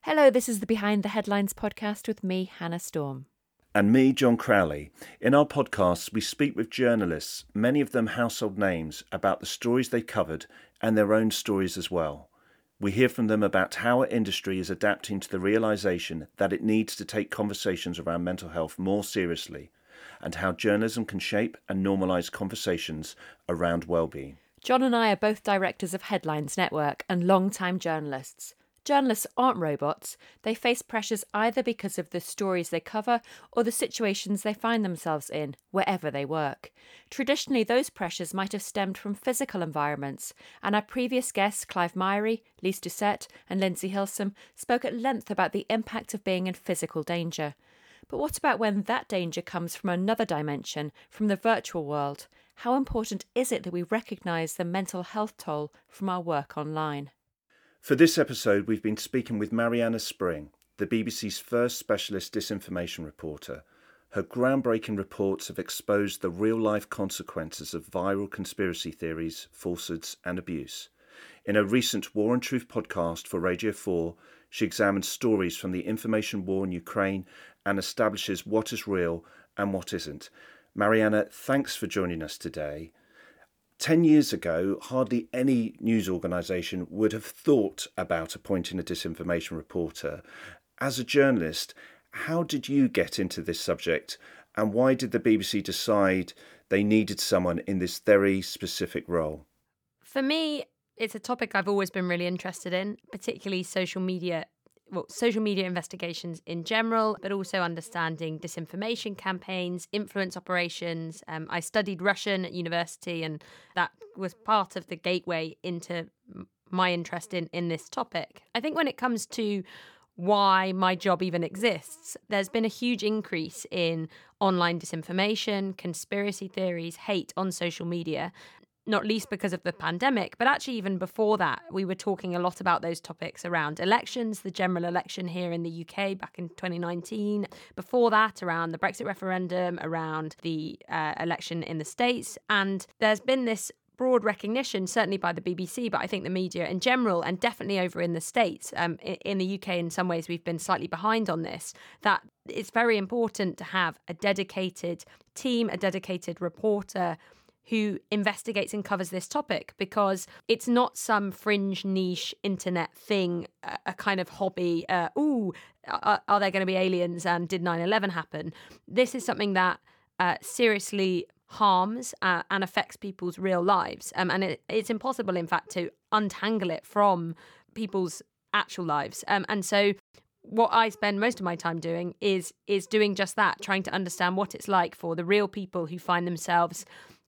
Hello, this is the Behind the Headlines podcast with me, Hannah Storm. And me, John Crowley. In our podcasts, we speak with journalists, many of them household names, about the stories they covered and their own stories as well. We hear from them about how our industry is adapting to the realisation that it needs to take conversations around mental health more seriously, and how journalism can shape and normalise conversations around well-being. John and I are both directors of Headlines Network and long-time journalists. Journalists aren't robots. They face pressures either because of the stories they cover or the situations they find themselves in, wherever they work. Traditionally, those pressures might have stemmed from physical environments, and our previous guests, Clive Myrie, Lise Doucette and Lindsay Hilsum, spoke at length about the impact of being in physical danger. But what about when that danger comes from another dimension, from the virtual world? How important is it that we recognise the mental health toll from our work online? For this episode, we've been speaking with Marianna Spring, the BBC's first specialist disinformation reporter. Her groundbreaking reports have exposed the real-life consequences of viral conspiracy theories, falsehoods and abuse. In a recent War and Truth podcast for Radio 4, she examines stories from the information war in Ukraine and establishes what is real and what isn't. Marianna, thanks for joining us today. 10 years ago, hardly any news organisation would have thought about appointing a disinformation reporter. As a journalist, how did you get into this subject, and why did the BBC decide they needed someone in this very specific role? For me, it's a topic I've always been really interested in, particularly social media investigations in general, but also understanding disinformation campaigns, influence operations. I studied Russian at university, and that was part of the gateway into my interest in this topic. I think when it comes to why my job even exists, there's been a huge increase in online disinformation, conspiracy theories, hate on social media. Not least because of the pandemic, but actually even before that, we were talking a lot about those topics around elections, the general election here in the UK back in 2019. Before that, around the Brexit referendum, around the election in the States. And there's been this broad recognition, certainly by the BBC, but I think the media in general, and definitely over in the States, in the UK in some ways we've been slightly behind on this, that it's very important to have a dedicated team, a dedicated reporter who investigates and covers this topic, because it's not some fringe niche internet thing, a kind of hobby. Are there going to be aliens and did 9/11 happen? This is something that seriously harms and affects people's real lives. And it's impossible, in fact, to untangle it from people's actual lives. And so what I spend most of my time doing is doing just that, trying to understand what it's like for the real people who find themselves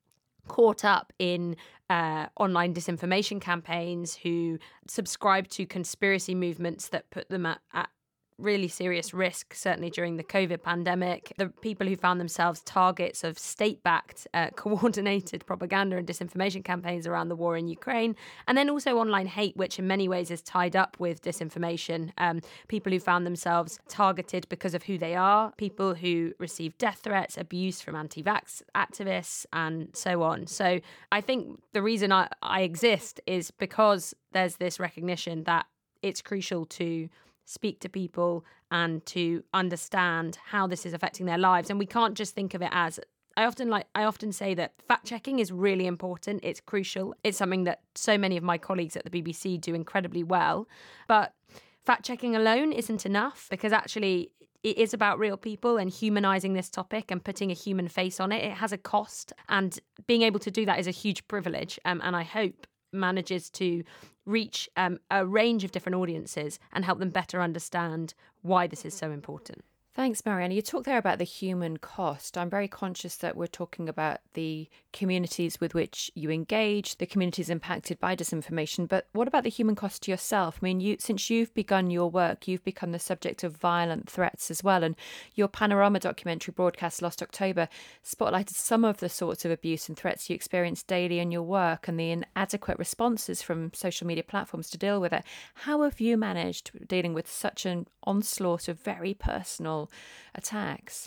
caught up in online disinformation campaigns, who subscribe to conspiracy movements that put them at really serious risk, certainly during the COVID pandemic. The people who found themselves targets of state-backed, coordinated propaganda and disinformation campaigns around the war in Ukraine. And then also online hate, which in many ways is tied up with disinformation. People who found themselves targeted because of who they are, people who receive death threats, abuse from anti-vax activists, and so on. So I think the reason I exist is because there's this recognition that it's crucial to speak to people and to understand how this is affecting their lives. And we can't just think of it as, I often say that fact checking is really important. It's crucial. It's something that so many of my colleagues at the BBC do incredibly well. But fact checking alone isn't enough, because actually it is about real people and humanizing this topic and putting a human face on it. It has a cost, and being able to do that is a huge privilege. And I hope manages to reach a range of different audiences and help them better understand why this is so important. Thanks, Marianna. You talked there about the human cost. I'm very conscious that we're talking about the communities with which you engage, the communities impacted by disinformation, but what about the human cost to yourself? I mean, since you've begun your work, you've become the subject of violent threats as well, and your Panorama documentary broadcast last October spotlighted some of the sorts of abuse and threats you experience daily in your work and the inadequate responses from social media platforms to deal with it. How have you managed dealing with such an onslaught of very personal attacks?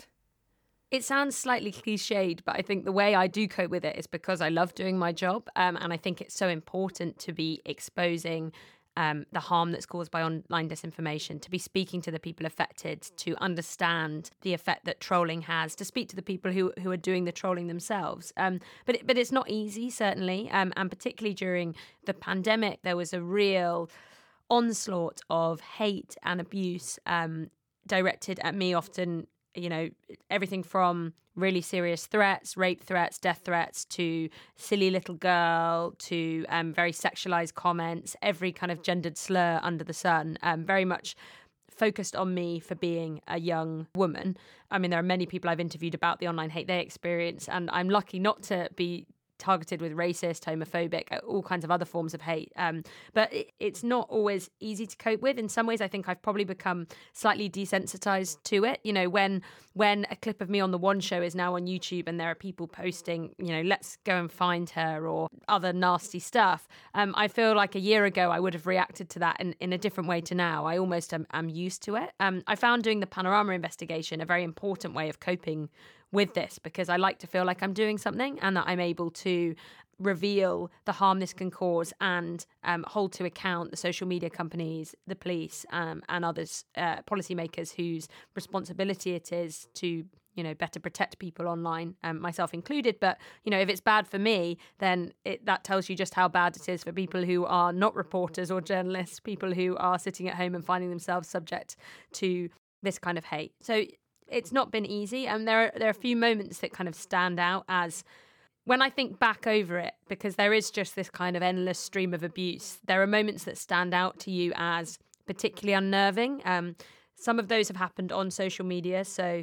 It sounds slightly cliched, but I think the way I do cope with it is because I love doing my job. And I think it's so important to be exposing the harm that's caused by online disinformation, to be speaking to the people affected, to understand the effect that trolling has, to speak to the people who are doing the trolling themselves. But it's not easy, certainly, and particularly during the pandemic, there was a real onslaught of hate and abuse directed at me, often, everything from really serious threats, rape threats, death threats, to silly little girl, to very sexualized comments, every kind of gendered slur under the sun, very much focused on me for being a young woman. I mean, there are many people I've interviewed about the online hate they experience, and I'm lucky not to be targeted with racist, homophobic, all kinds of other forms of hate. But it's not always easy to cope with. In some ways, I think I've probably become slightly desensitized to it. When a clip of me on The One Show is now on YouTube and there are people posting, let's go and find her or other nasty stuff, I feel like a year ago I would have reacted to that in a different way to now. I almost am used to it. I found doing the Panorama investigation a very important way of coping with this, because I like to feel like I'm doing something and that I'm able to reveal the harm this can cause and hold to account the social media companies, the police, and others, policymakers whose responsibility it is to better protect people online, myself included. But, if it's bad for me, then that tells you just how bad it is for people who are not reporters or journalists, people who are sitting at home and finding themselves subject to this kind of hate. So it's not been easy, and there are a few moments that kind of stand out as, when I think back over it, because there is just this kind of endless stream of abuse, there are moments that stand out to you as particularly unnerving. Some of those have happened on social media, so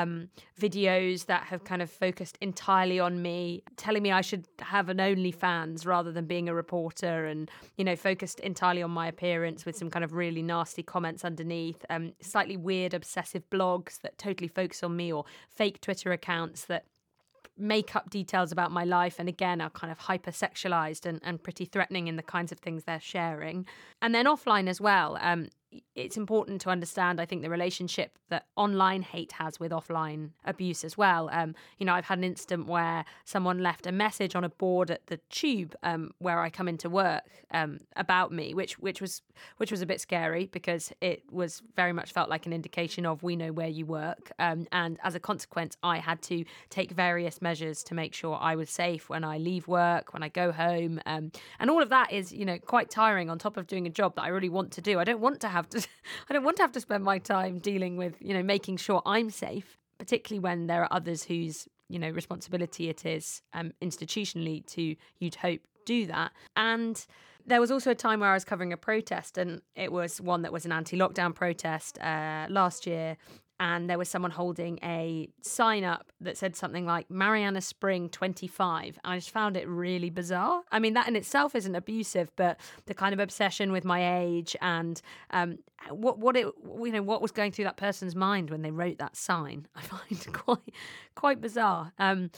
videos that have kind of focused entirely on me, telling me I should have an OnlyFans rather than being a reporter, and, focused entirely on my appearance with some kind of really nasty comments underneath, slightly weird, obsessive blogs that totally focus on me, or fake Twitter accounts that make up details about my life and, again, are kind of hyper-sexualized and pretty threatening in the kinds of things they're sharing. And then offline as well. It's important to understand, I think, the relationship that online hate has with offline abuse as well. I've had an incident where someone left a message on a board at the Tube where I come into work about me, which was a bit scary, because it was very much felt like an indication of, we know where you work. And as a consequence, I had to take various measures to make sure I was safe when I leave work, when I go home. And all of that is, quite tiring on top of doing a job that I really want to do. I don't want to have to spend my time dealing with, making sure I'm safe, particularly when there are others whose, responsibility it is institutionally to, you'd hope, do that. And there was also a time where I was covering a protest, and it was one that was an anti-lockdown protest last year. And there was someone holding a sign up that said something like Marianna Spring 25. I just found it really bizarre. I mean, that in itself isn't abusive, but the kind of obsession with my age and what was going through that person's mind when they wrote that sign, I find quite bizarre.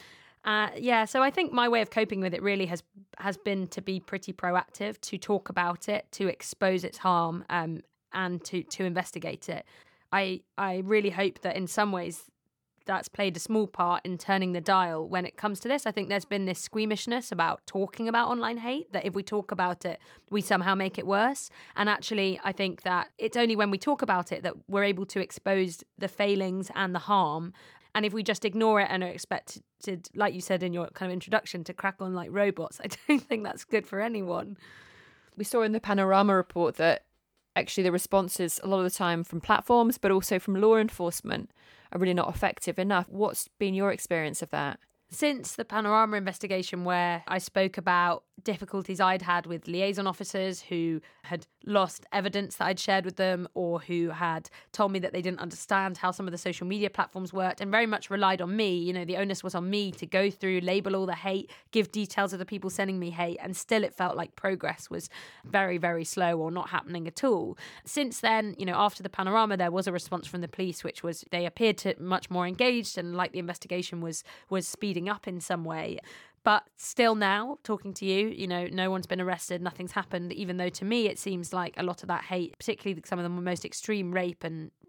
So I think my way of coping with it really has been to be pretty proactive, to talk about it, to expose its harm, and to investigate it. I really hope that in some ways that's played a small part in turning the dial when it comes to this. I think there's been this squeamishness about talking about online hate, that if we talk about it, we somehow make it worse. And actually, I think that it's only when we talk about it that we're able to expose the failings and the harm. And if we just ignore it and are expected, like you said in your kind of introduction, to crack on like robots, I don't think that's good for anyone. We saw in the Panorama report that actually the responses a lot of the time from platforms, but also from law enforcement, are really not effective enough. What's been your experience of that? Since the Panorama investigation, where I spoke about difficulties I'd had with liaison officers who had lost evidence that I'd shared with them, or who had told me that they didn't understand how some of the social media platforms worked, and very much relied on me. The onus was on me to go through, label all the hate, give details of the people sending me hate, and still it felt like progress was very, very slow or not happening at all. Since then, after the Panorama, there was a response from the police, which was they appeared to much more engaged, and like the investigation was speeding up in some way. But still now, talking to you, no one's been arrested, nothing's happened, even though to me it seems like a lot of that hate, particularly some of the most extreme rape and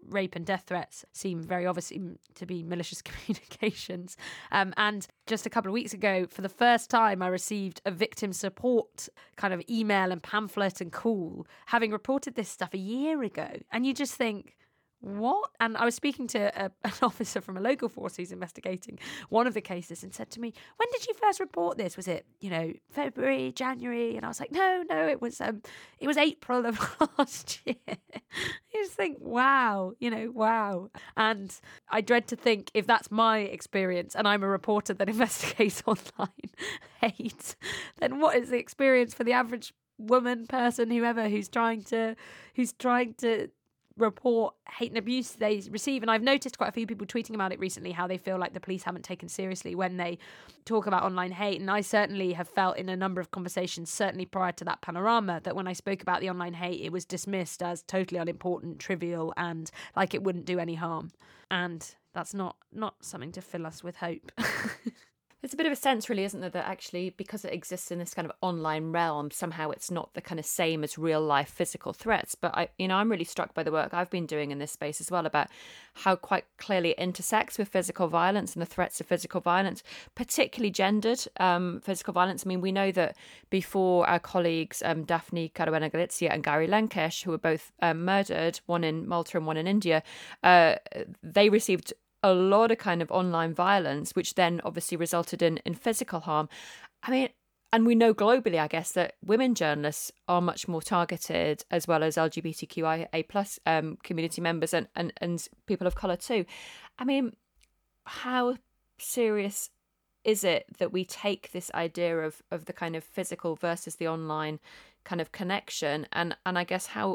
rape and death threats seem very obviously to be malicious communications. And just a couple of weeks ago, for the first time, I received a victim support kind of email and pamphlet and call, having reported this stuff a year ago. And you just think, what? And I was speaking to an officer from a local force who's investigating one of the cases and said to me, when did you first report this? Was it, February, January? And I was like, no, it was April of last year. You just think, wow. And I dread to think if that's my experience and I'm a reporter that investigates online hate, then what is the experience for the average woman, person, whoever, who's trying to report hate and abuse they receive. And I've noticed quite a few people tweeting about it recently, how they feel like the police haven't taken seriously when they talk about online hate. And I certainly have felt in a number of conversations, certainly prior to that panorama, that when I spoke about the online hate, it was dismissed as totally unimportant, trivial, and like it wouldn't do any harm. And that's not something to fill us with hope. There's a bit of a sense, really, isn't there, that actually, because it exists in this kind of online realm, somehow it's not the kind of same as real life physical threats. But I'm really struck by the work I've been doing in this space as well, about how quite clearly it intersects with physical violence and the threats of physical violence, particularly gendered physical violence. I mean, we know that before our colleagues Daphne Caruana Galizia and Gary Lankesh, who were both murdered, one in Malta and one in India, they received a lot of kind of online violence, which then obviously resulted in physical harm. I mean, and we know globally, I guess, that women journalists are much more targeted, as well as LGBTQIA plus community members and people of colour too. I mean, how serious is it that we take this idea of the kind of physical versus the online kind of connection? And I guess how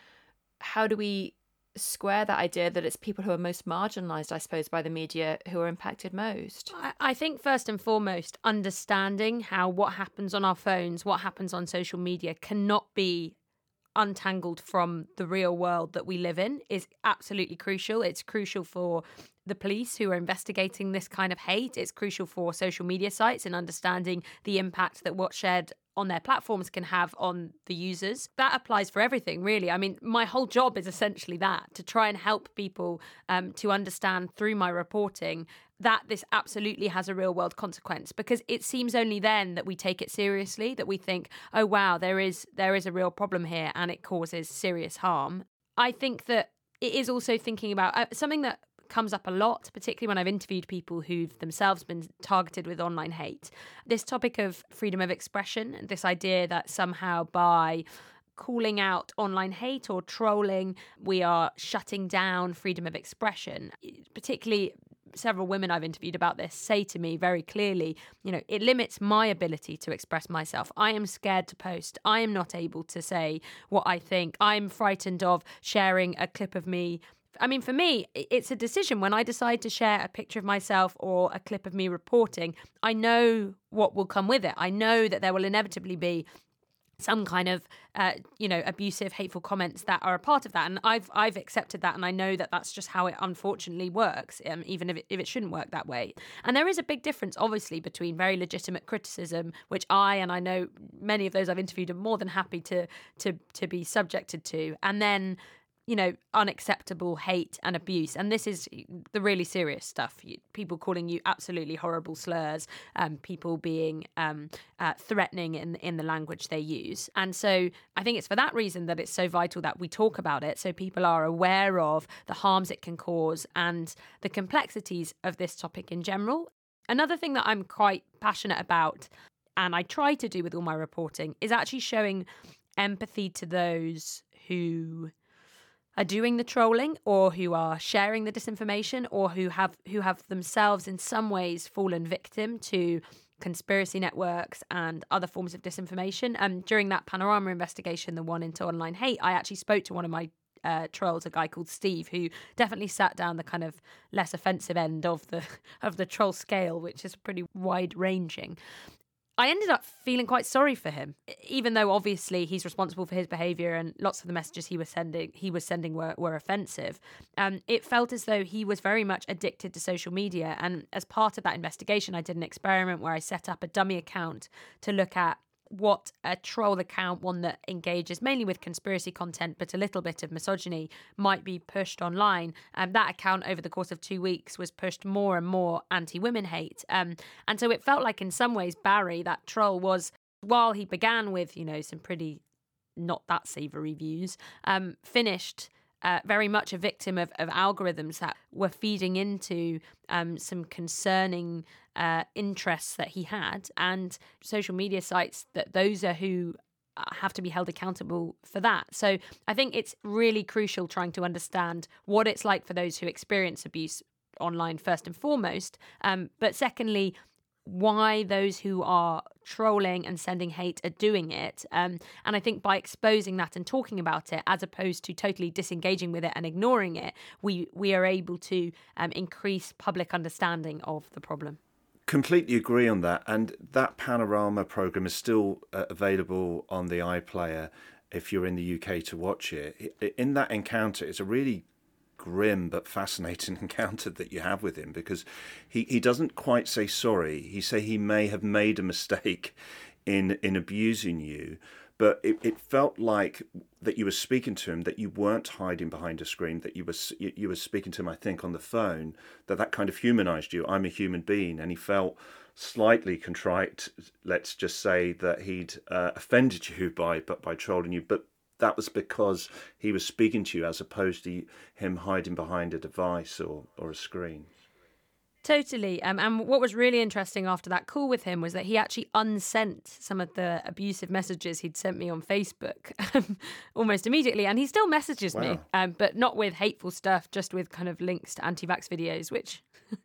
do we square that idea that it's people who are most marginalised, I suppose, by the media who are impacted most? I think first and foremost, understanding how what happens on our phones, what happens on social media cannot be untangled from the real world that we live in is absolutely crucial. It's crucial for the police who are investigating this kind of hate. It's crucial for social media sites in understanding the impact that what's shared on their platforms can have on the users. That applies for everything, really. I mean, my whole job is essentially that, to try and help people to understand through my reporting that this absolutely has a real world consequence, because it seems only then that we take it seriously, that we think, oh, wow, there is a real problem here and it causes serious harm. I think that it is also thinking about something that comes up a lot, particularly when I've interviewed people who've themselves been targeted with online hate. This topic of freedom of expression, this idea that somehow by calling out online hate or trolling, we are shutting down freedom of expression. Particularly several women I've interviewed about this say to me very clearly, it limits my ability to express myself. I am scared to post. I am not able to say what I think. I'm frightened of sharing a clip of me. I mean, for me, it's a decision. When I decide to share a picture of myself or a clip of me reporting, I know what will come with it. I know that there will inevitably be some kind of, abusive, hateful comments that are a part of that. And I've accepted that. And I know that that's just how it unfortunately works, even if it shouldn't work that way. And there is a big difference, obviously, between very legitimate criticism, which I know many of those I've interviewed are more than happy to be subjected to, and then unacceptable hate and abuse. And this is the really serious stuff. People calling you absolutely horrible slurs, people being threatening in the language they use. And so I think it's for that reason that it's so vital that we talk about it, so people are aware of the harms it can cause and the complexities of this topic in general. Another thing that I'm quite passionate about, and I try to do with all my reporting, is actually showing empathy to those who are doing the trolling, or who are sharing the disinformation, or who have themselves in some ways fallen victim to conspiracy networks and other forms of disinformation. During that Panorama investigation, the one into online hate, I actually spoke to one of my trolls, a guy called Steve, who definitely sat down the kind of less offensive end of the troll scale, which is pretty wide ranging. I ended up feeling quite sorry for him, even though obviously he's responsible for his behaviour and lots of the messages he was sending were offensive. It felt as though he was very much addicted to social media. And as part of that investigation, I did an experiment where I set up a dummy account to look at what a troll account, one that engages mainly with conspiracy content but a little bit of misogyny, might be pushed online. That account over the course of 2 weeks was pushed more and more anti-women hate. And so it felt like in some ways Barry, that troll, was, while he began with, some pretty not that savoury views, finished very much a victim of algorithms that were feeding into some concerning interests that he had, and social media sites that those are who have to be held accountable for that. So I think it's really crucial trying to understand what it's like for those who experience abuse online, first and foremost, but secondly, why those who are trolling and sending hate are doing it. And I think by exposing that and talking about it, as opposed to totally disengaging with it and ignoring it, we are able to increase public understanding of the problem. Completely agree on that. And that Panorama programme is still available on the iPlayer if you're in the UK to watch it. In that encounter, it's a really grim but fascinating encounter that you have with him, because he doesn't quite say sorry. He say he may have made a mistake in abusing you, but it felt like that you were speaking to him, that you weren't hiding behind a screen, that you were speaking to him, I think, on the phone, that kind of humanized you. I'm a human being. And he felt slightly contrite, let's just say, that he'd offended you by trolling you, but that was because he was speaking to you as opposed to him hiding behind a device or a screen. Totally. And what was really interesting after that call with him was that he actually unsent some of the abusive messages he'd sent me on Facebook almost immediately. And he still messages me, but not with hateful stuff, just with kind of links to anti-vax videos, which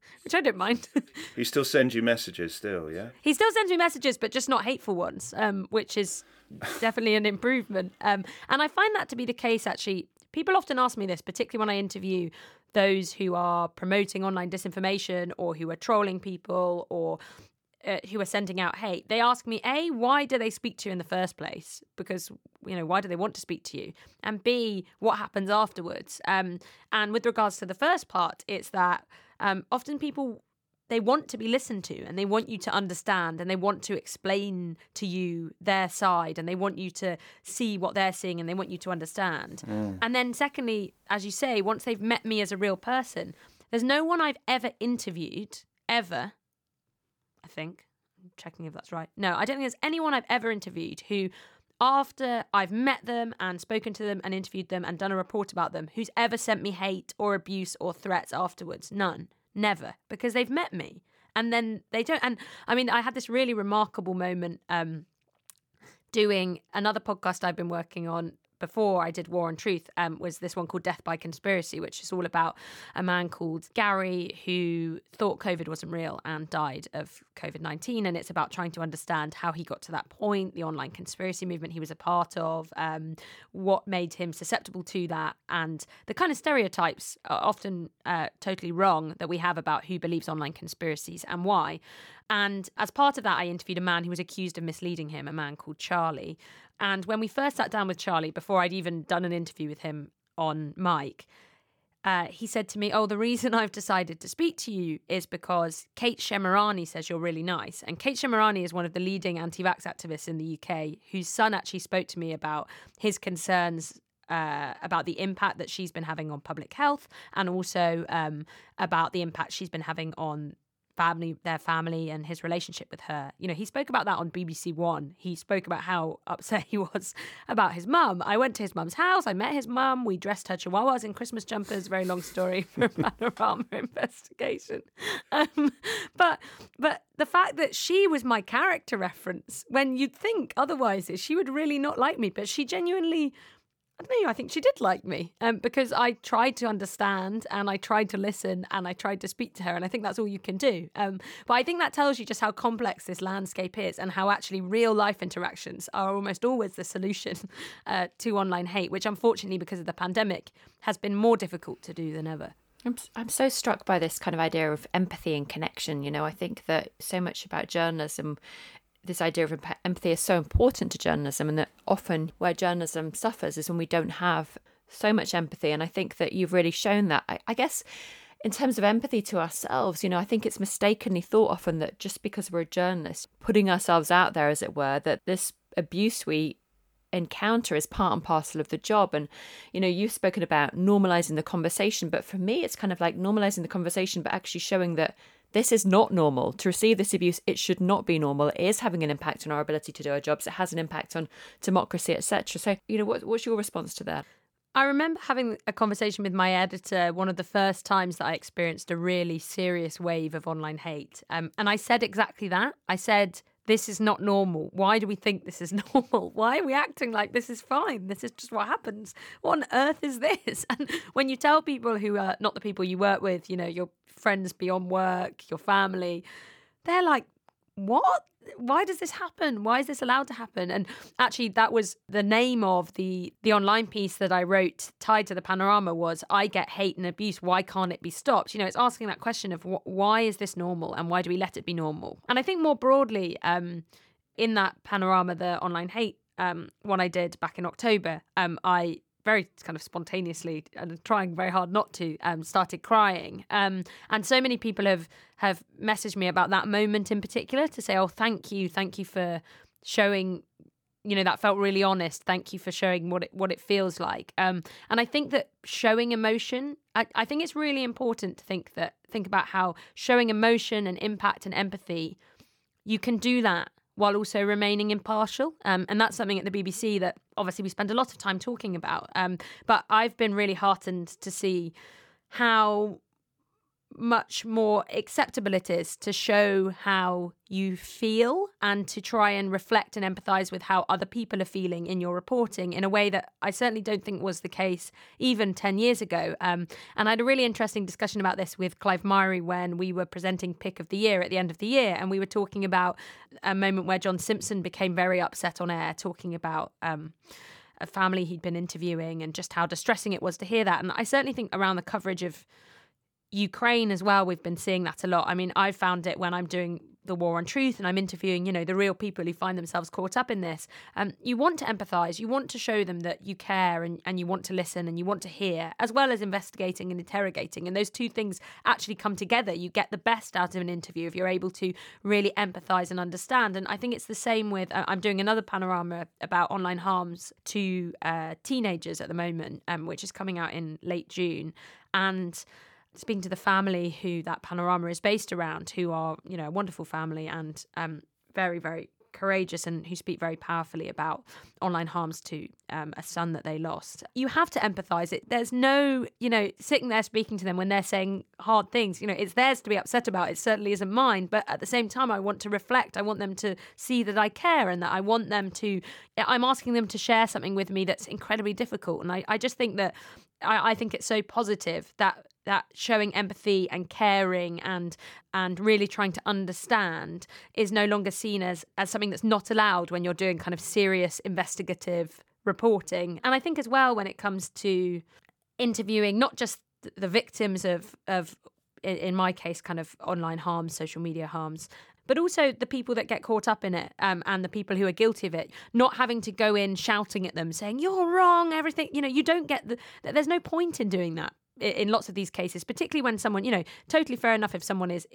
I don't mind. He still sends you messages still, yeah? He still sends me messages, but just not hateful ones, which is definitely an improvement. And I find that to be the case, actually. People often ask me this, particularly when I interview those who are promoting online disinformation or who are trolling people or who are sending out hate. They ask me, A, why do they speak to you in the first place? Because, why do they want to speak to you? And B, what happens afterwards? And with regards to the first part, it's that often people, they want to be listened to and they want you to understand and they want to explain to you their side and they want you to see what they're seeing and they want you to understand. And then secondly, as you say, once they've met me as a real person, there's no one I've ever interviewed, ever, I think, I'm checking if that's right. No, I don't think there's anyone I've ever interviewed who, after I've met them and spoken to them and interviewed them and done a report about them, who's ever sent me hate or abuse or threats afterwards. None. Never, because they've met me and then they don't. And I mean, I had this really remarkable moment doing another podcast I've been working on before I did War on Truth, was this one called Death by Conspiracy, which is all about a man called Gary who thought COVID wasn't real and died of COVID-19. And it's about trying to understand how he got to that point, the online conspiracy movement he was a part of, what made him susceptible to that, and the kind of stereotypes, often totally wrong, that we have about who believes online conspiracies and why. And as part of that, I interviewed a man who was accused of misleading him, a man called Charlie. And when we first sat down with Charlie, before I'd even done an interview with him on mic, he said to me, the reason I've decided to speak to you is because Kate Shemirani says you're really nice. And Kate Shemirani is one of the leading anti-vax activists in the UK, whose son actually spoke to me about his concerns about the impact that she's been having on public health and also about the impact she's been having on their family and his relationship with her. He spoke about that on BBC One. He spoke about how upset he was about his mum. I went to his mum's house. I met his mum. We dressed her chihuahuas in Christmas jumpers. Very long story for a Panorama investigation. But the fact that she was my character reference, when you'd think otherwise, is she would really not like me. But she genuinely, I don't know, I think she did like me because I tried to understand and I tried to listen and I tried to speak to her, and I think that's all you can do. But I think that tells you just how complex this landscape is and how actually real life interactions are almost always the solution to online hate, which unfortunately because of the pandemic has been more difficult to do than ever. I'm so struck by this kind of idea of empathy and connection. I think that so much about journalism, this idea of empathy is so important to journalism, and that often where journalism suffers is when we don't have so much empathy. And I think that you've really shown that. I guess in terms of empathy to ourselves, I think it's mistakenly thought often that just because we're a journalist, putting ourselves out there, as it were, that this abuse we encounter is part and parcel of the job. And, you know, you've spoken about normalizing the conversation, but for me, it's kind of like normalizing the conversation, but actually showing that this is not normal. To receive this abuse, it should not be normal. It is having an impact on our ability to do our jobs. It has an impact on democracy, etc. So, you know, what's your response to that? I remember having a conversation with my editor one of the first times that I experienced a really serious wave of online hate. And I said exactly that. I said, this is not normal. Why do we think this is normal? Why are we acting like this is fine? This is just what happens. What on earth is this? And when you tell people who are not the people you work with, you know, your friends beyond work, your family, they're like, what? Why does this happen? Why is this allowed to happen? And actually, that was the name of the online piece that I wrote tied to the Panorama was, I get hate and abuse. Why can't it be stopped? You know, it's asking that question of why is this normal and why do we let it be normal? And I think more broadly, in that Panorama, the online hate one I did back in October, I very kind of spontaneously and trying very hard not to, started crying. And so many people have messaged me about that moment in particular to say, oh, thank you for showing, you know, that felt really honest. Thank you for showing what it feels like. And I think that showing emotion, I think it's really important to think about how showing emotion and impact and empathy, you can do that while also remaining impartial. And that's something at the BBC that obviously we spend a lot of time talking about. But I've been really heartened to see how much more acceptable it is to show how you feel and to try and reflect and empathise with how other people are feeling in your reporting in a way that I certainly don't think was the case even 10 years ago. And I had a really interesting discussion about this with Clive Myrie when we were presenting Pick of the Year at the end of the year, and we were talking about a moment where John Simpson became very upset on air, talking about a family he'd been interviewing and just how distressing it was to hear that. And I certainly think around the coverage of Ukraine as well, we've been seeing that a lot. I mean, I've found it when I'm doing the War on Truth and I'm interviewing, you know, the real people who find themselves caught up in this. You want to empathise, you want to show them that you care and you want to listen and you want to hear, as well as investigating and interrogating. And those two things actually come together. You get the best out of an interview if you're able to really empathise and understand. And I think it's the same with, I'm doing another Panorama about online harms to teenagers at the moment, which is coming out in late June. And speaking to the family who that Panorama is based around, who are, you know, a wonderful family and very, very courageous and who speak very powerfully about online harms to a son that they lost. You have to empathise. There's no, you know, sitting there speaking to them when they're saying hard things. You know, it's theirs to be upset about. It certainly isn't mine. But at the same time, I want to reflect. I want them to see that I care and that I want them to, I'm asking them to share something with me that's incredibly difficult. And I just think that, I think it's so positive that showing empathy and caring and really trying to understand is no longer seen as something that's not allowed when you're doing kind of serious investigative reporting. And I think as well when it comes to interviewing not just the victims of in my case kind of online harms, social media harms, but also the people that get caught up in it and the people who are guilty of it, not having to go in shouting at them, saying, you're wrong, everything, you know, you don't get there's no point in doing that in lots of these cases, particularly when someone, you know, totally fair enough if someone is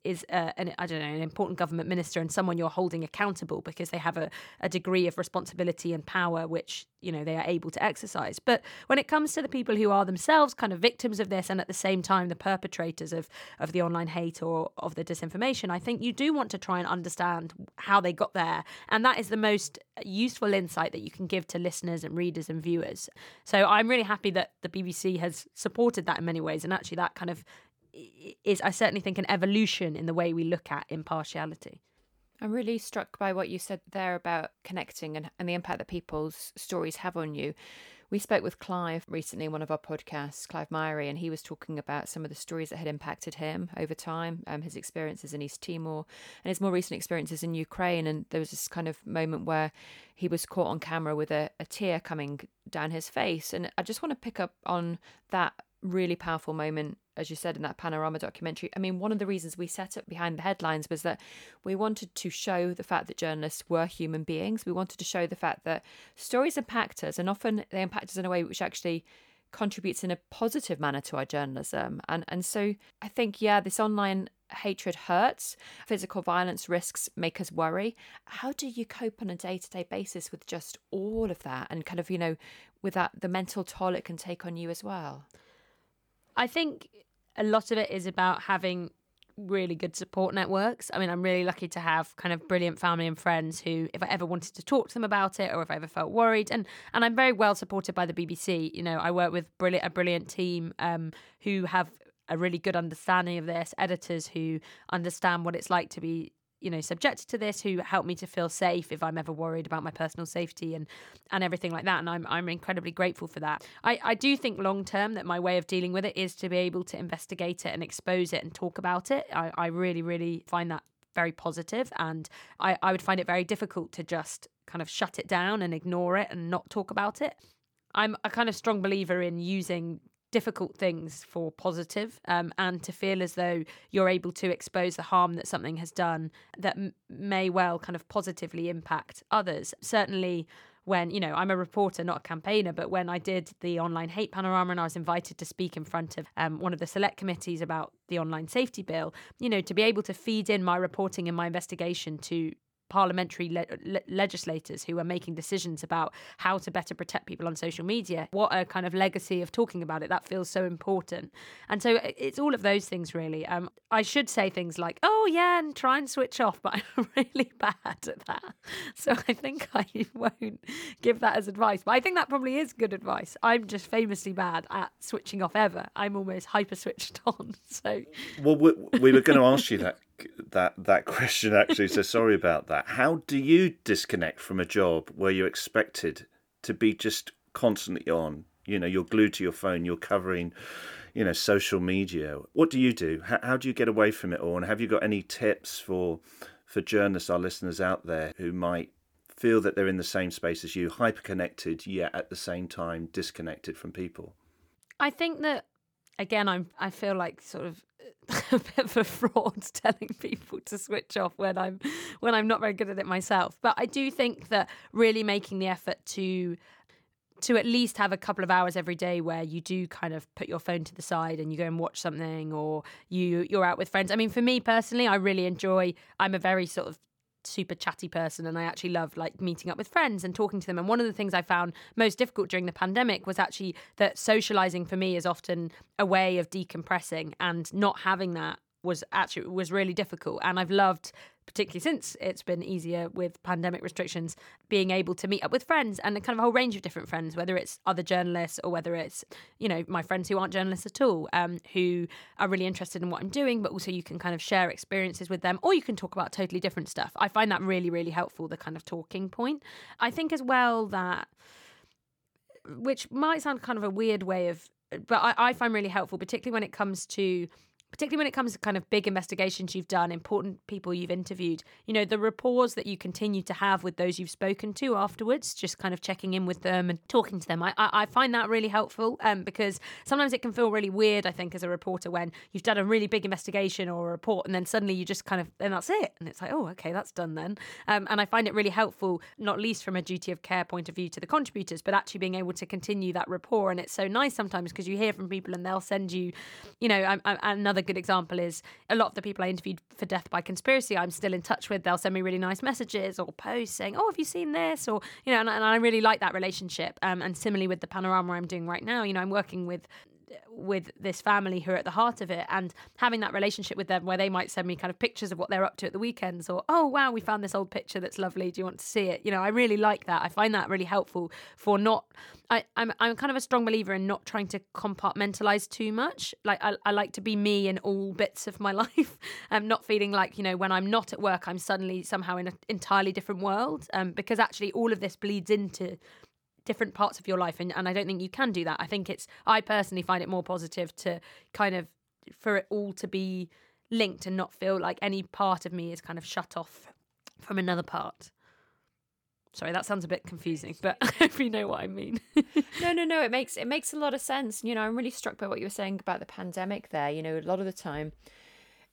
an important government minister and someone you're holding accountable because they have a degree of responsibility and power which, you know, they are able to exercise. But when it comes to the people who are themselves kind of victims of this and at the same time the perpetrators of the online hate or of the disinformation, I think you do want to try and understand how they got there. And that is the most useful insight that you can give to listeners and readers and viewers. So I'm really happy that the BBC has supported that in many ways. And actually that kind of is, I certainly think, an evolution in the way we look at impartiality. I'm really struck by what you said there about connecting and the impact that people's stories have on you. We spoke with Clive recently in one of our podcasts, Clive Myrie, and he was talking about some of the stories that had impacted him over time, his experiences in East Timor and his more recent experiences in Ukraine. And there was this kind of moment where he was caught on camera with a tear coming down his face. And I just want to pick up on that really powerful moment, as you said, in that Panorama documentary. I mean, one of the reasons we set up Behind the Headlines was that we wanted to show the fact that journalists were human beings. We wanted to show the fact that stories impact us, and often they impact us in a way which actually contributes in a positive manner to our journalism. And so I think, yeah, this online hatred hurts. Physical violence risks make us worry. How do you cope on a day-to-day basis with just all of that and kind of, with that, the mental toll it can take on you as well? I think a lot of it is about having really good support networks. I mean, I'm really lucky to have kind of brilliant family and friends who, if I ever wanted to talk to them about it or if I ever felt worried, and I'm very well supported by the BBC. I work with a brilliant team who have a really good understanding of this, editors who understand what it's like to be subjected to this, who help me to feel safe if I'm ever worried about my personal safety and everything like that. And I'm incredibly grateful for that. I do think long term that my way of dealing with it is to be able to investigate it and expose it and talk about it. I really, really find that very positive, and I would find it very difficult to just kind of shut it down and ignore it and not talk about it. I'm a kind of strong believer in using difficult things for positive, and to feel as though you're able to expose the harm that something has done that may well kind of positively impact others. Certainly when, I'm a reporter, not a campaigner, but when I did the online hate panorama and I was invited to speak in front of one of the select committees about the online safety bill, to be able to feed in my reporting and my investigation to parliamentary legislators who are making decisions about how to better protect people on social media. What a kind of legacy of talking about it. That feels so important. And so it's all of those things, really. I should say things like, oh, yeah, and try and switch off, but I'm really bad at that. So I think I won't give that as advice. But I think that probably is good advice. I'm just famously bad at switching off ever. I'm almost hyper switched on. So, well, we were going to ask you that question, actually, so sorry about that. How do you disconnect from a job where you're expected to be just constantly on? You're glued to your phone, you're covering, social media. What do you do? How do you get away from it all? And have you got any tips for journalists, our listeners out there, who might feel that they're in the same space as you, hyper-connected, yet at the same time disconnected from people? I think that, again, I feel like sort of a bit of a fraud telling people to switch off when I'm not very good at it myself. But I do think that really making the effort to at least have a couple of hours every day where you do kind of put your phone to the side and you go and watch something, or you're out with friends. I mean, for me personally, I really enjoy, I'm a very sort of super chatty person, and I actually love like meeting up with friends and talking to them. And one of the things I found most difficult during the pandemic was actually that socializing for me is often a way of decompressing, and not having that was really difficult. And I've loved, particularly since it's been easier with pandemic restrictions, being able to meet up with friends, and a kind of a whole range of different friends, whether it's other journalists or whether it's, my friends who aren't journalists at all, who are really interested in what I'm doing, but also you can kind of share experiences with them, or you can talk about totally different stuff. I find that really, really helpful, the kind of talking point. I think as well that, which might sound kind of a weird way of, but I find really helpful, particularly when it comes to kind of big investigations you've done, important people you've interviewed, the rapport that you continue to have with those you've spoken to afterwards, just kind of checking in with them and talking to them. I find that really helpful, because sometimes it can feel really weird, I think, as a reporter, when you've done a really big investigation or a report and then suddenly you just kind of, and that's it. And it's like, oh, okay, that's done then. And I find it really helpful, not least from a duty of care point of view to the contributors, but actually being able to continue that rapport. And it's so nice sometimes because you hear from people and they'll send you, another good example is a lot of the people I interviewed for Death by Conspiracy I'm still in touch with. They'll send me really nice messages or posts saying, oh, have you seen this? Or, and I really like that relationship. And similarly with the panorama I'm doing right now, I'm working with this family who are at the heart of it, and having that relationship with them where they might send me kind of pictures of what they're up to at the weekends, or, oh wow, we found this old picture that's lovely, do you want to see it? I really like that. I find that really helpful for not, I'm kind of a strong believer in not trying to compartmentalize too much. Like I like to be me in all bits of my life. Not feeling like, when I'm not at work, I'm suddenly somehow in an entirely different world, because actually all of this bleeds into different parts of your life, and I don't think you can do that. I personally find it more positive to kind of, for it all to be linked and not feel like any part of me is kind of shut off from another part. Sorry, that sounds a bit confusing, but I hope you know what I mean. No, it makes a lot of sense. I'm really struck by what you were saying about the pandemic there. A lot of the time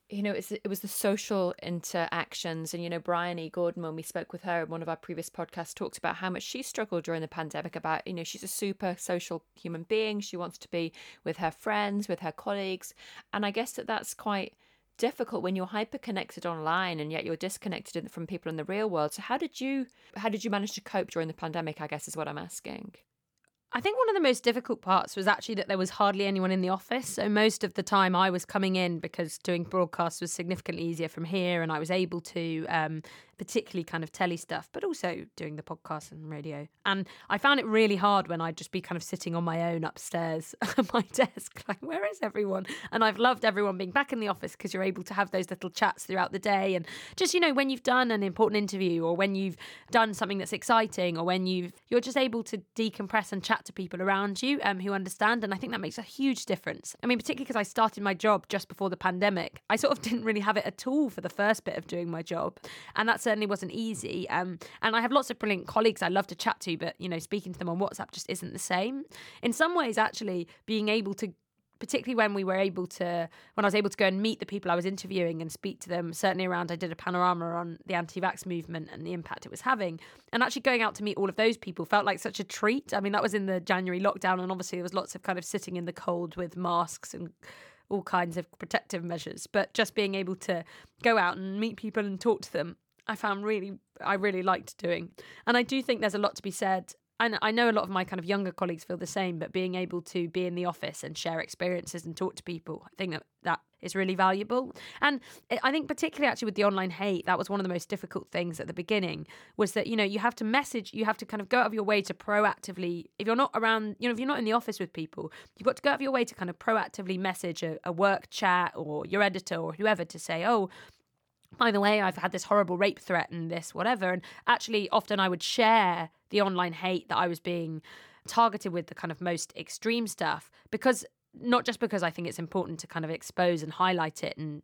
It was the social interactions. And, Bryony Gordon, when we spoke with her in one of our previous podcasts, talked about how much she struggled during the pandemic about, she's a super social human being. She wants to be with her friends, with her colleagues. And I guess that's quite difficult when you're hyper connected online and yet you're disconnected from people in the real world. So how did you manage to cope during the pandemic, I guess is what I'm asking. I think one of the most difficult parts was actually that there was hardly anyone in the office. So most of the time I was coming in because doing broadcasts was significantly easier from here, and I was able to particularly kind of telly stuff, but also doing the podcast and radio. And I found it really hard when I'd just be kind of sitting on my own upstairs at my desk, like, where is everyone? And I've loved everyone being back in the office because you're able to have those little chats throughout the day. And just, when you've done an important interview, or when you've done something that's exciting, or when you're just able to decompress and chat to people around you who understand. And I think that makes a huge difference. I mean, particularly because I started my job just before the pandemic. I sort of didn't really have it at all for the first bit of doing my job. And that certainly wasn't easy. And I have lots of brilliant colleagues I love to chat to, but, speaking to them on WhatsApp just isn't the same. In some ways, actually, being able to, particularly when I was able to go and meet the people I was interviewing and speak to them, certainly around, I did a panorama on the anti-vax movement and the impact it was having. And actually going out to meet all of those people felt like such a treat. I mean, that was in the January lockdown, and obviously there was lots of kind of sitting in the cold with masks and all kinds of protective measures. But just being able to go out and meet people and talk to them, I really liked doing. And I do think there's a lot to be said. And I know a lot of my kind of younger colleagues feel the same, but being able to be in the office and share experiences and talk to people, I think that is really valuable. And I think particularly actually with the online hate, that was one of the most difficult things at the beginning, was that, you have to message, you have to kind of go out of your way to proactively, if you're not around, if you're not in the office with people, you've got to go out of your way to kind of proactively message a work chat or your editor or whoever to say, oh, by the way, I've had this horrible rape threat and this whatever. And actually, often I would share the online hate that I was being targeted with, the kind of most extreme stuff, because not just because I think it's important to kind of expose and highlight it and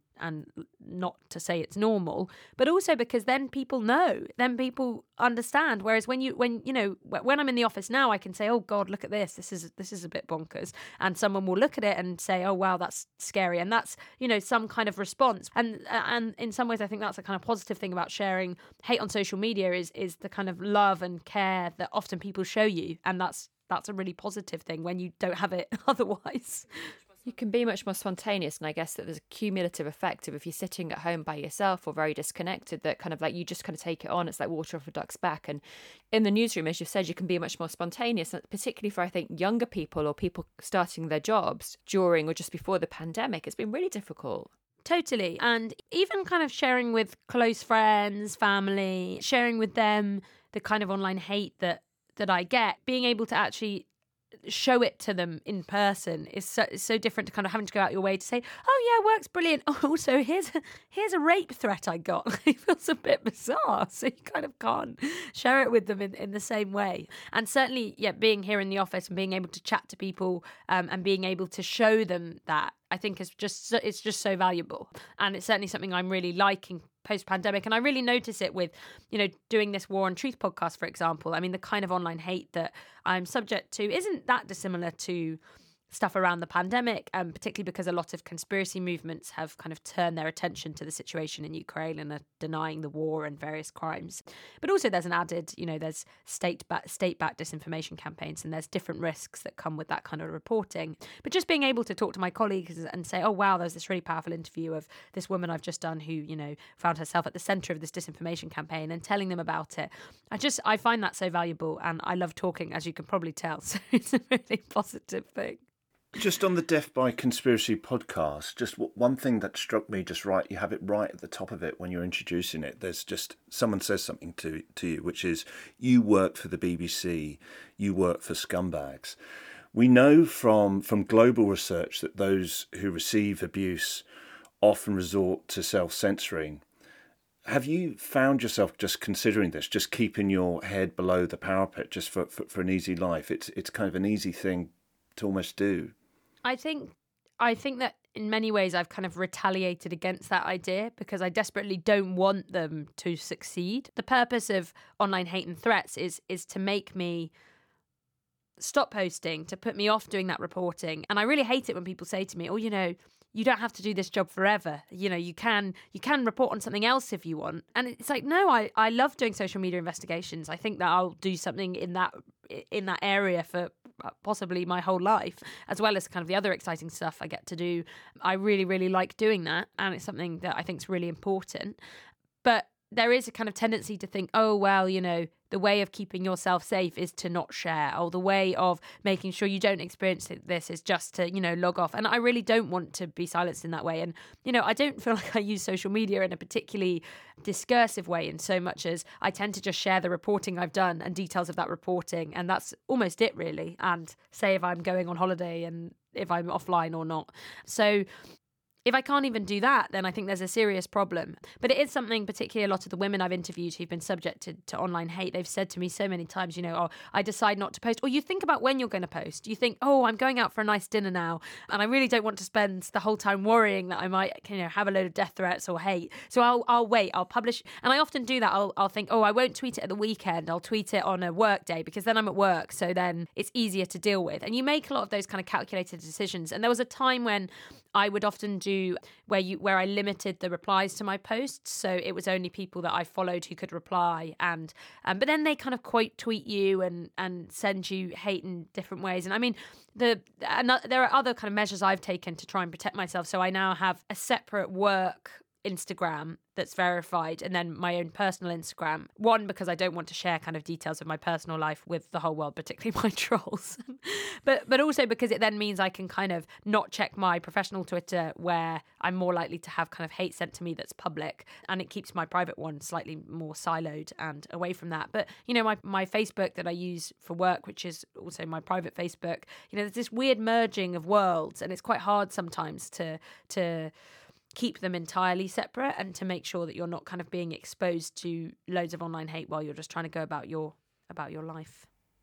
not to say it's normal, but also because then people know, then people understand. Whereas when I'm in the office now, I can say, oh God, look at this. This is a bit bonkers. And someone will look at it and say, oh wow, that's scary. And that's, some kind of response. And in some ways, I think that's a kind of positive thing about sharing hate on social media is the kind of love and care that often people show you. And that's a really positive thing when you don't have it otherwise. You can be much more spontaneous, and I guess that there's a cumulative effect of if you're sitting at home by yourself or very disconnected, that kind of like you just kind of take it on. It's like water off a duck's back. And in the newsroom, as you've said, you can be much more spontaneous, particularly for, I think, younger people or people starting their jobs during or just before the pandemic. It's been really difficult. Totally. And even kind of sharing with close friends, family, sharing with them the kind of online hate that I get, being able to actually show it to them in person is so different to kind of having to go out your way to say, oh yeah, work's brilliant. Oh, also here's a rape threat I got. It feels a bit bizarre. So you kind of can't share it with them in the same way. And certainly, yeah, being here in the office and being able to chat to people and being able to show them that, I think it's just so valuable. And it's certainly something I'm really liking post-pandemic. And I really notice it with, doing this War on Truth podcast, for example. I mean, the kind of online hate that I'm subject to isn't that dissimilar to stuff around the pandemic, particularly because a lot of conspiracy movements have kind of turned their attention to the situation in Ukraine and are denying the war and various crimes. But also there's an added, there's state-backed disinformation campaigns, and there's different risks that come with that kind of reporting. But just being able to talk to my colleagues and say, oh, wow, there's this really powerful interview of this woman I've just done who, found herself at the centre of this disinformation campaign, and telling them about it. I find that so valuable, and I love talking, as you can probably tell. So it's a really positive thing. Just on the Death by Conspiracy podcast, just one thing that struck me just right, you have it right at the top of it when you're introducing it. There's just, someone says something to you, which is, you work for the BBC, you work for scumbags. We know from global research that those who receive abuse often resort to self-censoring. Have you found yourself just considering this, just keeping your head below the parapet just for an easy life? It's kind of an easy thing to almost do. I think that in many ways I've kind of retaliated against that idea because I desperately don't want them to succeed. The purpose of online hate and threats is to make me stop posting, to put me off doing that reporting. And I really hate it when people say to me, oh, you don't have to do this job forever. You know, you can report on something else if you want. And it's like, no, I love doing social media investigations. I think that I'll do something in that area for possibly my whole life, as well as kind of the other exciting stuff I get to do. I really, really like doing that. And it's something that I think is really important. But there is a kind of tendency to think, oh, well, you know, the way of keeping yourself safe is to not share, or the way of making sure you don't experience this is just to, you know, log off. And I really don't want to be silenced in that way. And, you know, I don't feel like I use social media in a particularly discursive way, in so much as I tend to just share the reporting I've done and details of that reporting. And that's almost it, really. And say if I'm going on holiday and if I'm offline or not. So if I can't even do that, then I think there's a serious problem. But it is something, particularly a lot of the women I've interviewed who've been subjected to online hate, they've said to me so many times, you know, oh, I decide not to post. Or you think about when you're going to post. You think, oh, I'm going out for a nice dinner now, and I really don't want to spend the whole time worrying that I might, you know, have a load of death threats or hate. So I'll wait, I'll publish. And I often do that. I'll think, oh, I won't tweet it at the weekend. I'll tweet it on a work day, because then I'm at work. So then it's easier to deal with. And you make a lot of those kind of calculated decisions. And there was a time when I would often do where I limited the replies to my posts, so it was only people that I followed who could reply, and but then they kind of quote tweet you and send you hate in different ways. And I mean, there are other kind of measures I've taken to try and protect myself. So I now have a separate work Instagram that's verified, and then my own personal Instagram. One, because I don't want to share kind of details of my personal life with the whole world, particularly my trolls. but also because it then means I can kind of not check my professional Twitter, where I'm more likely to have kind of hate sent to me that's public, and it keeps my private one slightly more siloed and away from that. But, you know, my Facebook that I use for work, which is also my private Facebook, you know, there's this weird merging of worlds, and it's quite hard sometimes to keep them entirely separate, and to make sure that you're not kind of being exposed to loads of online hate while you're just trying to go about your life.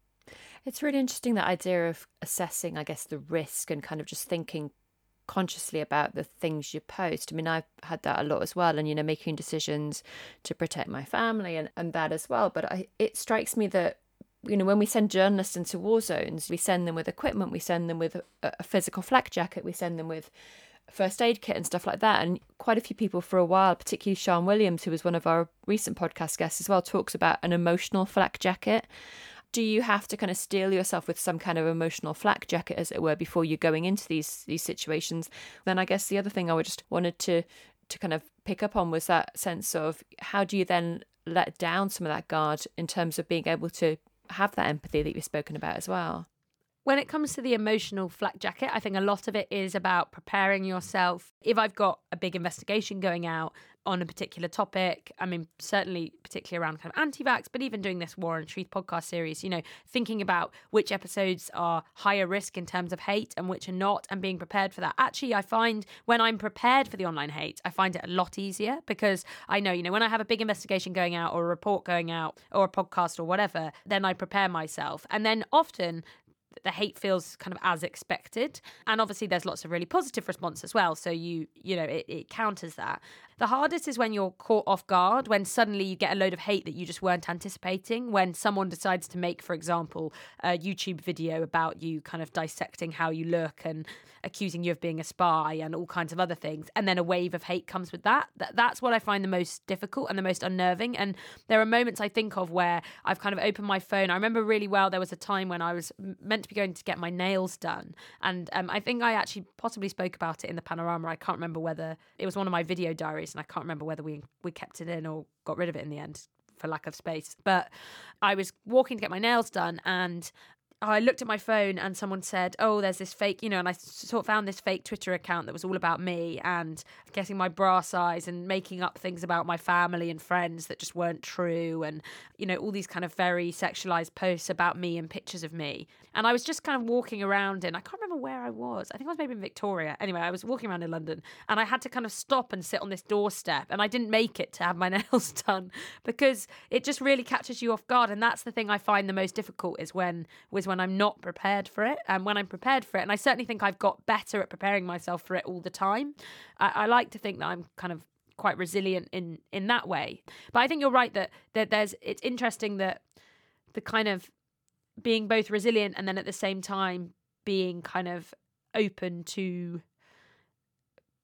It's really interesting, that idea of assessing, I guess, the risk and kind of just thinking consciously about the things you post. I mean, I've had that a lot as well, and, you know, making decisions to protect my family and that as well. But it strikes me that, you know, when we send journalists into war zones, we send them with equipment, we send them with a physical flak jacket, we send them with first aid kit and stuff like that. And quite a few people for a while, particularly Sian Williams, who was one of our recent podcast guests as well, talks about an emotional flak jacket. Do you have to kind of steel yourself with some kind of emotional flak jacket, as it were, before you're going into these situations? Then I guess the other thing I just wanted to kind of pick up on was that sense of, how do you then let down some of that guard in terms of being able to have that empathy that you've spoken about as well? When it comes to the emotional flak jacket, I think a lot of it is about preparing yourself. If I've got a big investigation going out on a particular topic, I mean, certainly particularly around kind of anti-vax, but even doing this War and Truth podcast series, you know, thinking about which episodes are higher risk in terms of hate and which are not, and being prepared for that. Actually, I find when I'm prepared for the online hate, I find it a lot easier, because I know, you know, when I have a big investigation going out or a report going out or a podcast or whatever, then I prepare myself. And then often the hate feels kind of as expected. And obviously there's lots of really positive response as well. So you know, it counters that. The hardest is when you're caught off guard, when suddenly you get a load of hate that you just weren't anticipating, when someone decides to make, for example, a YouTube video about you kind of dissecting how you look and accusing you of being a spy and all kinds of other things. And then a wave of hate comes with that. That's what I find the most difficult and the most unnerving. And there are moments I think of where I've kind of opened my phone. I remember really well, there was a time when I was meant to be going to get my nails done. And I think I actually possibly spoke about it in the Panorama. I can't remember whether it was one of my video diaries, and I can't remember whether we kept it in or got rid of it in the end for lack of space. But I was walking to get my nails done, and I looked at my phone and someone said, oh, there's this fake, you know, and I sort of found this fake Twitter account that was all about me and getting my bra size and making up things about my family and friends that just weren't true. And, you know, all these kind of very sexualized posts about me and pictures of me. And I was just kind of walking around I can't remember where I was. I think I was maybe in Victoria. Anyway, I was walking around in London, and I had to kind of stop and sit on this doorstep, and I didn't make it to have my nails done because it just really catches you off guard. And that's the thing I find the most difficult is when I'm not prepared for it. And when I'm prepared for it, and I certainly think I've got better at preparing myself for it all the time. I like to think that I'm kind of quite resilient in that way. But I think you're right that it's interesting that the kind of being both resilient and then at the same time being kind of open to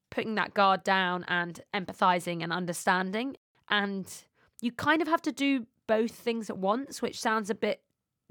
putting that guard down and empathizing and understanding. And you kind of have to do both things at once, which sounds a bit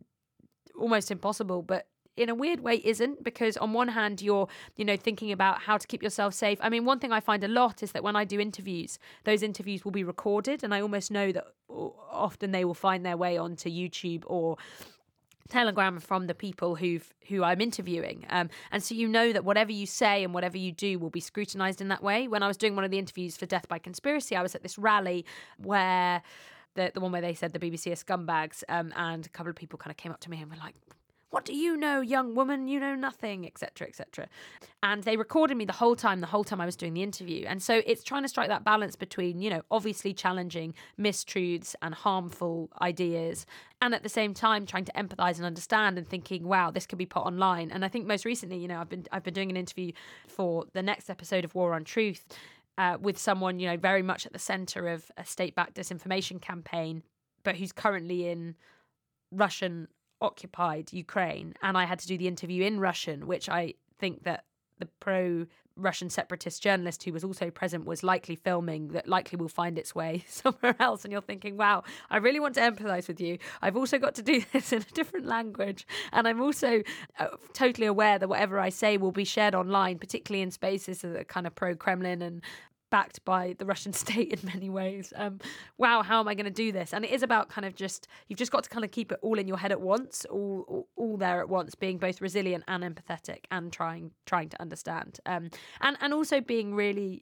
almost impossible, but in a weird way isn't, because on one hand you're thinking about how to keep yourself safe. I mean, one thing I find a lot is that when I do interviews, those interviews will be recorded, and I almost know that often they will find their way onto YouTube or Telegram from the people who I'm interviewing, and so that whatever you say and whatever you do will be scrutinized in that way. When I was doing one of the interviews for Death by Conspiracy, I was at this rally where the one where they said the BBC are scumbags, and a couple of people kind of came up to me and were like, "What do you know, young woman? You know nothing," etc., etc. And they recorded me the whole time I was doing the interview. And so it's trying to strike that balance between, obviously challenging mistruths and harmful ideas, and at the same time trying to empathize and understand and thinking, wow, this could be put online. And I think most recently, I've been doing an interview for the next episode of War on Truth with someone, very much at the center of a state-backed disinformation campaign, but who's currently in Russian occupied Ukraine, and I had to do the interview in Russian, which I think that the pro-Russian separatist journalist who was also present was likely filming, that likely will find its way somewhere else. And you're thinking, wow, I really want to empathize with you. I've also got to do this in a different language, and I'm also totally aware that whatever I say will be shared online, particularly in spaces that are kind of pro-Kremlin and backed by the Russian state in many ways. Wow, how am I going to do this? And it is about kind of you've just got to kind of keep it all in your head at once, all there at once, being both resilient and empathetic and trying to understand. And also being really,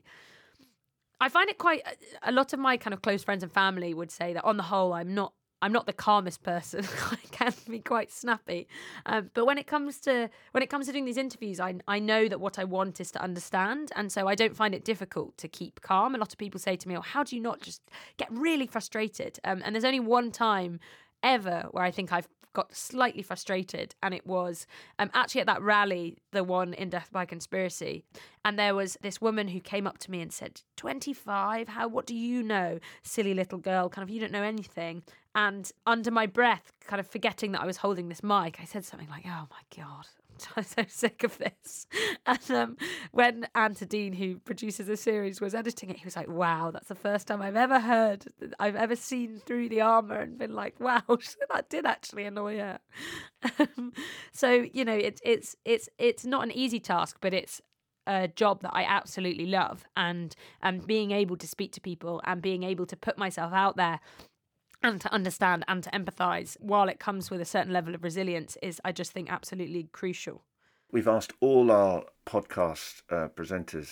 I find it quite, a lot of my kind of close friends and family would say that on the whole, I'm not the calmest person. I can be quite snappy. But when it comes to doing these interviews, I know that what I want is to understand. And so I don't find it difficult to keep calm. A lot of people say to me, oh, how do you not just get really frustrated? And there's only one time ever where I think I've got slightly frustrated, and it was actually at that rally, the one in Death by Conspiracy. And there was this woman who came up to me and said, 25, what do you know, silly little girl, kind of, you don't know anything. And under my breath, kind of forgetting that I was holding this mic, I said something like, oh my God, I'm so sick of this. And when Anta Dean, who produces the series, was editing it, he was like, wow, that's the first time I've ever seen through the armour and been like, wow, that did actually annoy her. So, it's not an easy task, but it's a job that I absolutely love. And being able to speak to people and being able to put myself out there and to understand and to empathise, while it comes with a certain level of resilience, is, I just think, absolutely crucial. We've asked all our podcast presenters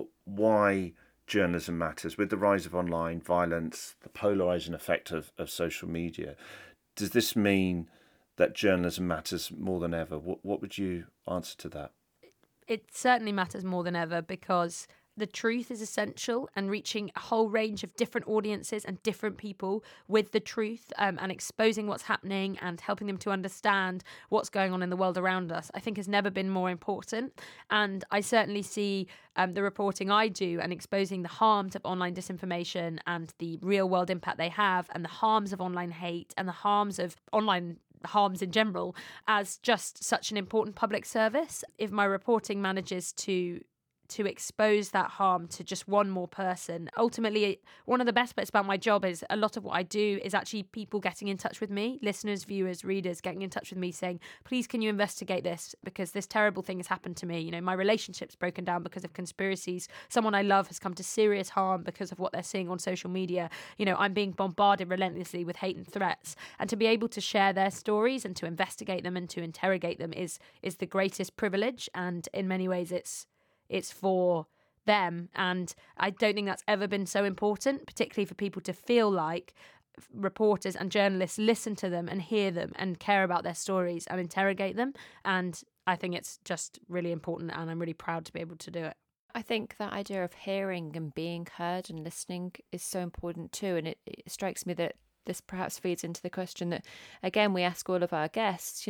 why journalism matters. With the rise of online violence, the polarising effect of social media, does this mean that journalism matters more than ever? What would you answer to that? It certainly matters more than ever, because the truth is essential, and reaching a whole range of different audiences and different people with the truth, and exposing what's happening and helping them to understand what's going on in the world around us, I think has never been more important. And I certainly see the reporting I do and exposing the harms of online disinformation and the real world impact they have, and the harms of online hate and the harms of online harms in general, as just such an important public service. If my reporting manages to expose that harm to just one more person. Ultimately, one of the best bits about my job is a lot of what I do is actually people getting in touch with me, listeners, viewers, readers getting in touch with me saying, please, can you investigate this? Because this terrible thing has happened to me. My relationship's broken down because of conspiracies. Someone I love has come to serious harm because of what they're seeing on social media. I'm being bombarded relentlessly with hate and threats. And to be able to share their stories and to investigate them and to interrogate them is the greatest privilege. And in many ways, it's for them. And I don't think that's ever been so important, particularly for people to feel like reporters and journalists listen to them and hear them and care about their stories and interrogate them. And I think it's just really important, and I'm really proud to be able to do it. I think that idea of hearing and being heard and listening is so important too. And it strikes me that this perhaps feeds into the question that, again, we ask all of our guests,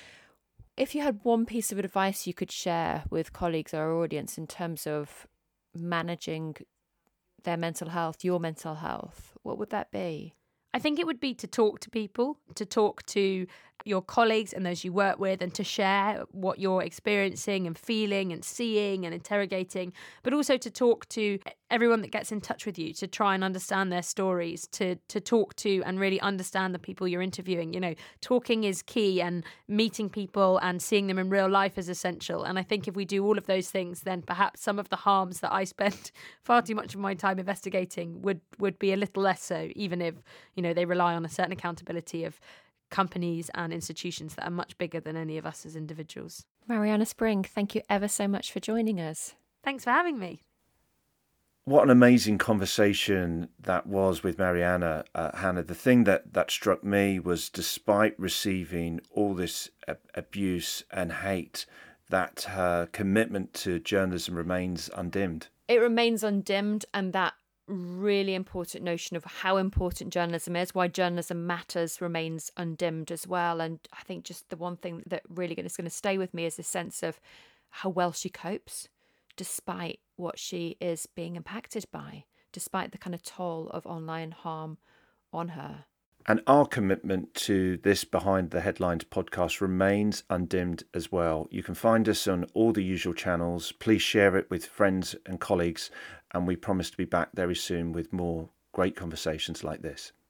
if you had one piece of advice you could share with colleagues or audience in terms of managing their mental health, your mental health, what would that be? I think it would be to talk to people, to talk to your colleagues and those you work with, and to share what you're experiencing and feeling and seeing and interrogating, but also to talk to everyone that gets in touch with you, to try and understand their stories, to talk to and really understand the people you're interviewing. You know, talking is key, and meeting people and seeing them in real life is essential. And I think if we do all of those things, then perhaps some of the harms that I spent far too much of my time investigating would be a little less so, even if, you know, they rely on a certain accountability of companies and institutions that are much bigger than any of us as individuals. Mariana Spring, thank you ever so much for joining us. Thanks for having me. What an amazing conversation that was with Mariana, Hannah. The thing that struck me was, despite receiving all this abuse and hate, that her commitment to journalism remains undimmed. It remains undimmed, and that really important notion of how important journalism is, why journalism matters, remains undimmed as well. And I think just the one thing that really is going to stay with me is the sense of how well she copes, despite what she is being impacted by, despite the kind of toll of online harm on her. And our commitment to this Behind the Headlines podcast remains undimmed as well. You can find us on all the usual channels. Please share it with friends and colleagues, and we promise to be back very soon with more great conversations like this.